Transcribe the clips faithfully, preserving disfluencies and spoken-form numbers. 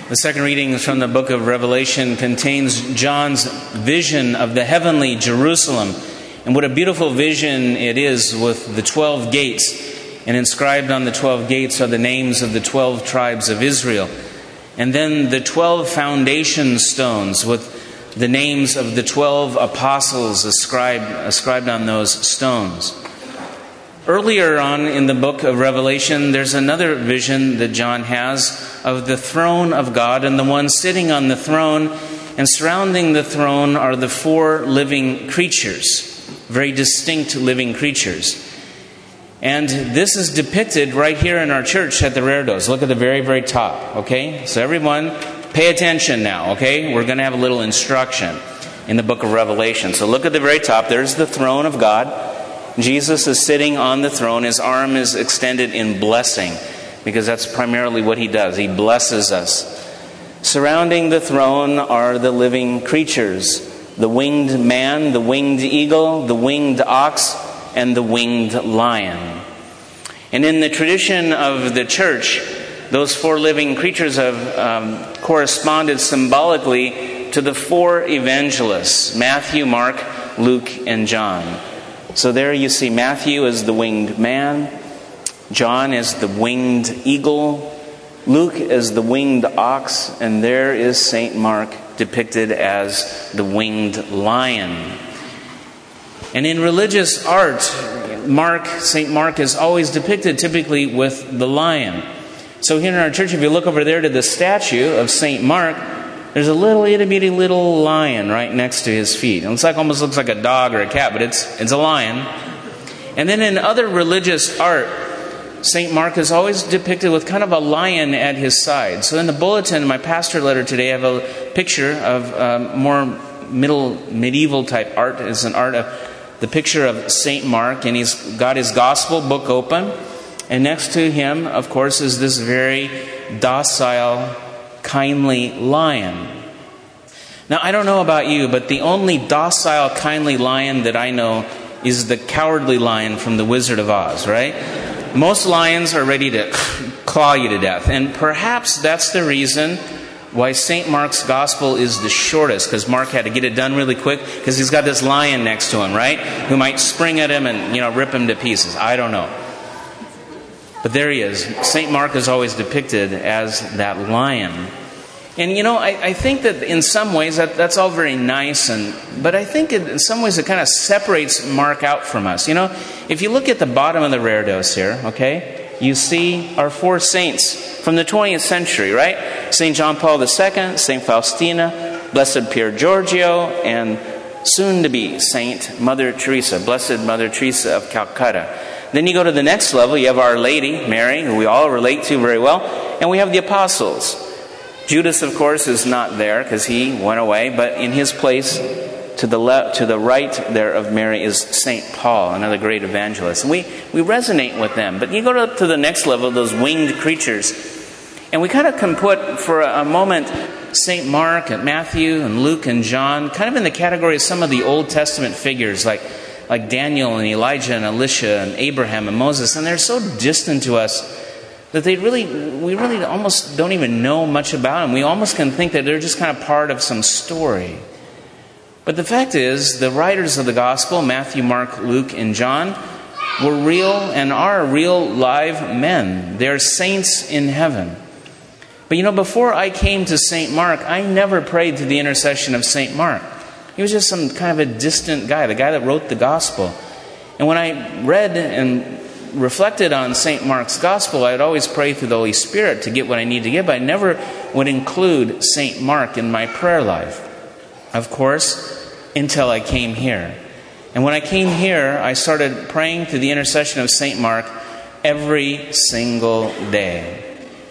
The second reading from the book of Revelation contains John's vision of the heavenly Jerusalem. And what a beautiful vision it is, with the twelve gates. And inscribed on the twelve gates are the names of the twelve tribes of Israel. And then the twelve foundation stones with the names of the twelve apostles ascribed, ascribed on those stones. Earlier on in the book of Revelation, there's another vision that John has of the throne of God and the one sitting on the throne, and surrounding the throne are the four living creatures, very distinct living creatures. And this is depicted right here in our church at the Reredos. Look at the very, very top, okay? So everyone, pay attention now, okay? We're going to have a little instruction in the book of Revelation. So look at the very top. There's the throne of God. Jesus is sitting on the throne. His arm is extended in blessing, because that's primarily what he does. He blesses us. Surrounding the throne are the living creatures: the winged man, the winged eagle, the winged ox, and the winged lion. And in the tradition of the church, those four living creatures have um, corresponded symbolically to the four evangelists: Matthew, Mark, Luke, and John. So there you see Matthew as the winged man, John as the winged eagle, Luke as the winged ox, and there is Saint Mark depicted as the winged lion. And in religious art, Mark, Saint Mark is always depicted typically with the lion. So here in our church, if you look over there to the statue of Saint Mark, there's a little itty bitty little lion right next to his feet. It looks like, almost looks like a dog or a cat, but it's it's a lion. And then in other religious art, Saint Mark is always depicted with kind of a lion at his side. So in the bulletin, my pastor letter today, I have a picture of um, more middle medieval type art. It's an art of the picture of Saint Mark, and he's got his gospel book open. And next to him, of course, is this very docile, kindly lion. Now, I don't know about you, but the only docile, kindly lion that I know is the cowardly lion from The Wizard of Oz, right? Most lions are ready to claw you to death. And perhaps that's the reason why Saint Mark's gospel is the shortest, because Mark had to get it done really quick, because he's got this lion next to him, right? Who might spring at him and, you know, rip him to pieces. I don't know. But there he is. Saint Mark is always depicted as that lion. And, you know, I, I think that in some ways that, that's all very nice, and but I think it, in some ways it kind of separates Mark out from us. You know, if you look at the bottom of the Reredos here, okay, you see our four saints from the twentieth century, right? Saint John Paul the Second, Saint Faustina, Blessed Pier Giorgio, and soon to be Saint Mother Teresa, Blessed Mother Teresa of Calcutta. Then you go to the next level, you have Our Lady, Mary, who we all relate to very well, and we have the apostles. Judas, of course, is not there because he went away, but in his place, to the left, to the right there of Mary, is Saint Paul, another great evangelist. And we, we resonate with them. But you go to, to the next level, those winged creatures, and we kind of can put for a, a moment Saint Mark and Matthew and Luke and John kind of in the category of some of the Old Testament figures, like like Daniel and Elijah and Elisha and Abraham and Moses, and they're so distant to us that they really, we really almost don't even know much about them. We almost can think that they're just kind of part of some story. But the fact is, the writers of the gospel, Matthew, Mark, Luke, and John, were real and are real live men. They're saints in heaven. But you know, before I came to Saint Mark, I never prayed to the intercession of Saint Mark. He was just some kind of a distant guy, the guy that wrote the gospel. And when I read and reflected on Saint Mark's gospel, I'd always pray through the Holy Spirit to get what I need to get, but I never would include Saint Mark in my prayer life. Of course, until I came here. And when I came here, I started praying through the intercession of Saint Mark every single day.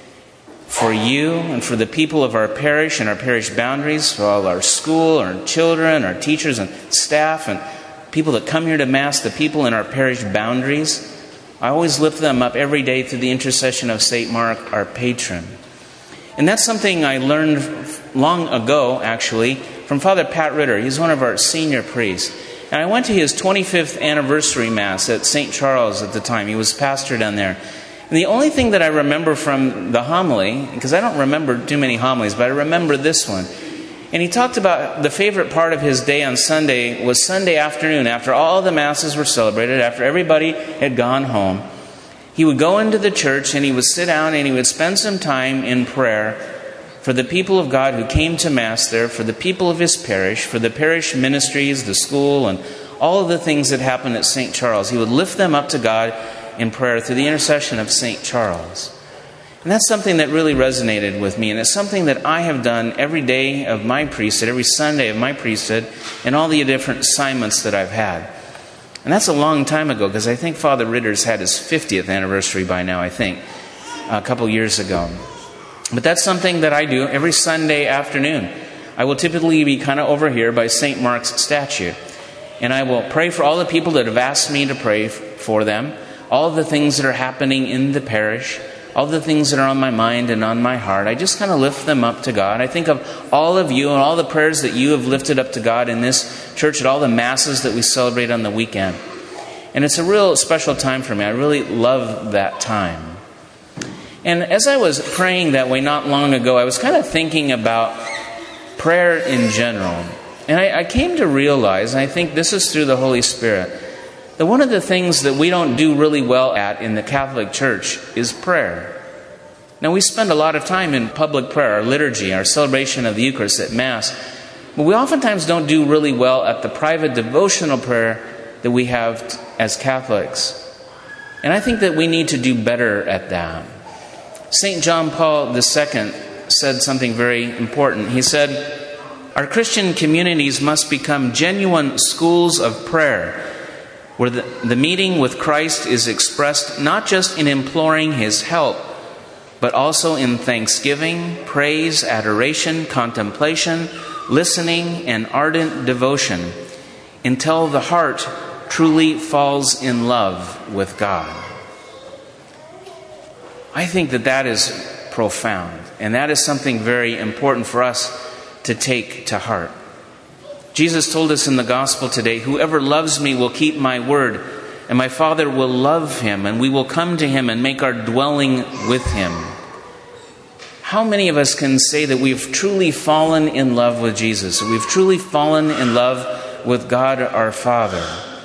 For you and for the people of our parish and our parish boundaries, for all our school, our children, our teachers and staff, and people that come here to Mass, the people in our parish boundaries, I always lift them up every day through the intercession of Saint Mark, our patron. And that's something I learned long ago, actually, from Father Pat Ritter. He's one of our senior priests. And I went to his twenty-fifth anniversary Mass at Saint Charles at the time. He was pastor down there. And the only thing that I remember from the homily, because I don't remember too many homilies, but I remember this one. And he talked about the favorite part of his day on Sunday was Sunday afternoon, after all the masses were celebrated, after everybody had gone home. He would go into the church and he would sit down and he would spend some time in prayer for the people of God who came to Mass there, for the people of his parish, for the parish ministries, the school, and all of the things that happened at Saint Charles. He would lift them up to God in prayer through the intercession of Saint Charles. And that's something that really resonated with me. And it's something that I have done every day of my priesthood, every Sunday of my priesthood, and all the different assignments that I've had. And that's a long time ago, because I think Father Ritter's had his fiftieth anniversary by now, I think, a couple years ago. But that's something that I do every Sunday afternoon. I will typically be kind of over here by Saint Mark's statue. And I will pray for all the people that have asked me to pray for them, all the things that are happening in the parish, all the things that are on my mind and on my heart. I just kind of lift them up to God. I think of all of you and all the prayers that you have lifted up to God in this church at all the masses that we celebrate on the weekend. And it's a real special time for me. I really love that time. And as I was praying that way not long ago, I was kind of thinking about prayer in general. And I, I came to realize, and I think this is through the Holy Spirit, that one of the things that we don't do really well at in the Catholic Church is prayer. Now, we spend a lot of time in public prayer, our liturgy, our celebration of the Eucharist at Mass, but we oftentimes don't do really well at the private devotional prayer that we have as Catholics. And I think that we need to do better at that. Saint John Paul the Second said something very important. He said, "Our Christian communities must become genuine schools of prayer, where the, the meeting with Christ is expressed not just in imploring His help, but also in thanksgiving, praise, adoration, contemplation, listening, and ardent devotion, until the heart truly falls in love with God." I think that that is profound, and that is something very important for us to take to heart. Jesus told us in the gospel today, "Whoever loves me will keep my word, and my Father will love him, and we will come to him and make our dwelling with him." How many of us can say that we've truly fallen in love with Jesus? We've truly fallen in love with God our Father?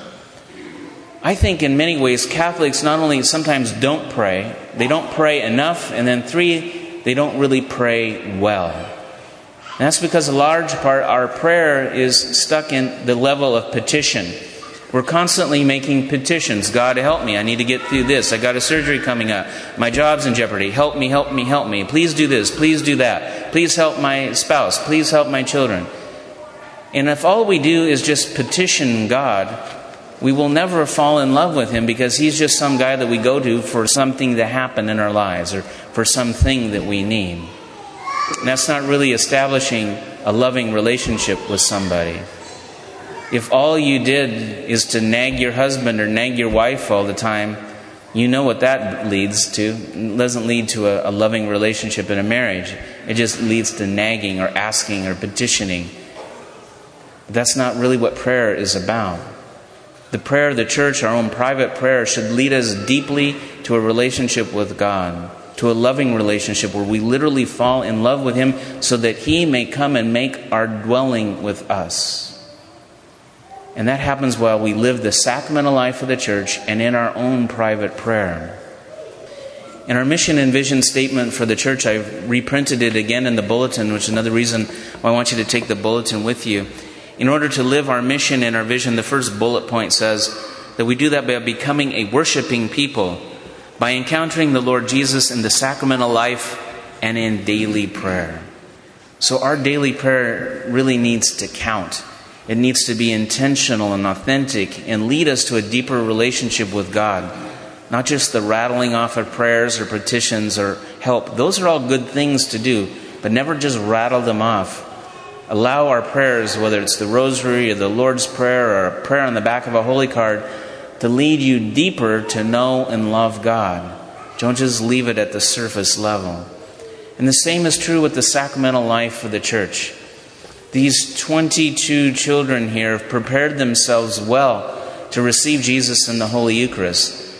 I think in many ways Catholics not only sometimes don't pray, they don't pray enough, and then three, they don't really pray well. And that's because a large part, our prayer is stuck in the level of petition. We're constantly making petitions. God, help me. I need to get through this. I got a surgery coming up. My job's in jeopardy. Help me, help me, help me. Please do this. Please do that. Please help my spouse. Please help my children. And if all we do is just petition God, we will never fall in love with Him, because He's just some guy that we go to for something to happen in our lives, or for something that we need. And that's not really establishing a loving relationship with somebody. If all you did is to nag your husband or nag your wife all the time, you know what that leads to. It doesn't lead to a, a loving relationship in a marriage. It just leads to nagging or asking or petitioning. But that's not really what prayer is about. The prayer of the church, our own private prayer, should lead us deeply to a relationship with God, to a loving relationship where we literally fall in love with Him so that He may come and make our dwelling with us. And that happens while we live the sacramental life of the church and in our own private prayer. In our mission and vision statement for the church, I've reprinted it again in the bulletin, which is another reason why I want you to take the bulletin with you. In order to live our mission and our vision, the first bullet point says that we do that by becoming a worshiping people, by encountering the Lord Jesus in the sacramental life and in daily prayer. So our daily prayer really needs to count. It needs to be intentional and authentic and lead us to a deeper relationship with God. Not just the rattling off of prayers or petitions or help. Those are all good things to do, but never just rattle them off. Allow our prayers, whether it's the Rosary or the Lord's Prayer or a prayer on the back of a holy card, to lead you deeper to know and love God. Don't just leave it at the surface level. And the same is true with the sacramental life of the church. These twenty-two children here have prepared themselves well to receive Jesus in the Holy Eucharist.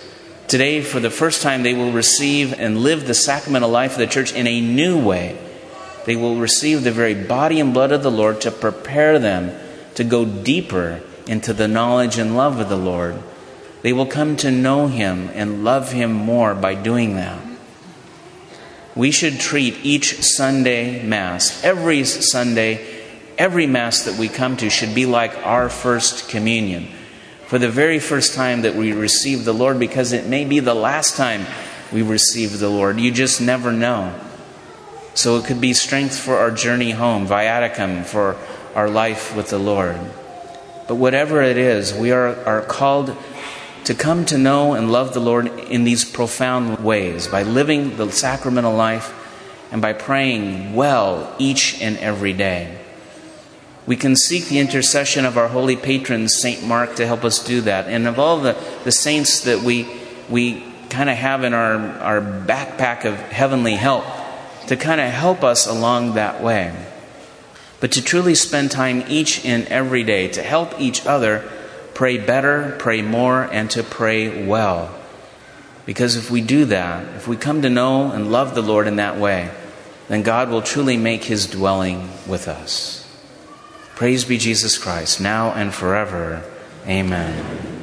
Today, for the first time, they will receive and live the sacramental life of the church in a new way. They will receive the very body and blood of the Lord to prepare them to go deeper into the knowledge and love of the Lord. They will come to know Him and love Him more by doing that. We should treat each Sunday Mass, every Sunday, every Mass that we come to should be like our first communion. For the very first time that we receive the Lord, because it may be the last time we receive the Lord. You just never know. So it could be strength for our journey home, viaticum for our life with the Lord. But whatever it is, we are, are called to come to know and love the Lord in these profound ways, by living the sacramental life and by praying well each and every day. We can seek the intercession of our holy patron, Saint Mark, to help us do that. And of all the, the saints that we we kind of have in our, our backpack of heavenly help, to kind of help us along that way. But to truly spend time each and every day to help each other pray better, pray more, and to pray well. Because if we do that, if we come to know and love the Lord in that way, then God will truly make His dwelling with us. Praise be Jesus Christ, now and forever. Amen.